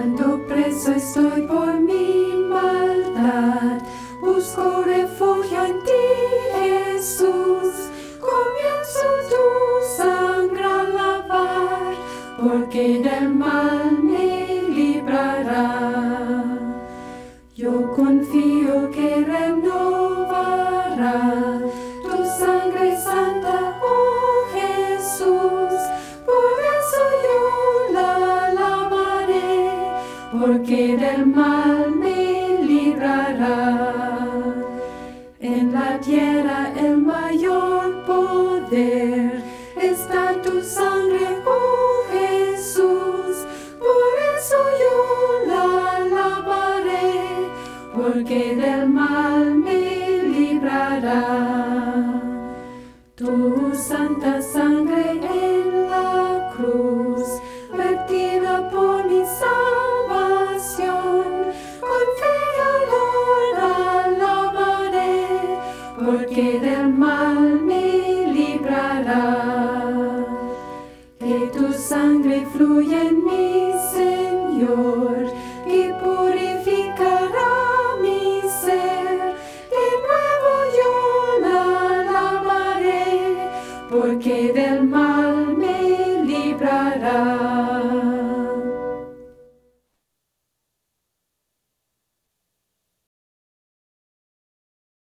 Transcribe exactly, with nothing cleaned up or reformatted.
Cuando preso estoy por mi maldad, busco refugio en ti, Jesús. Comienzo tu sangre a lavar, porque del mal me librará. Yo confío que renovará tu sangre santa, oh Jesús. Por eso yo la alabaré, porque del mal me librará. En la tierra el mayor poder está tu sangre, oh Jesús. Por eso yo la alabaré, porque del mal me librará. Tu santa sangre en la cruz, vertida por mi salvación, con fe yo la alabaré, porque del mal me librará. Que tu sangre fluya en mi Señor,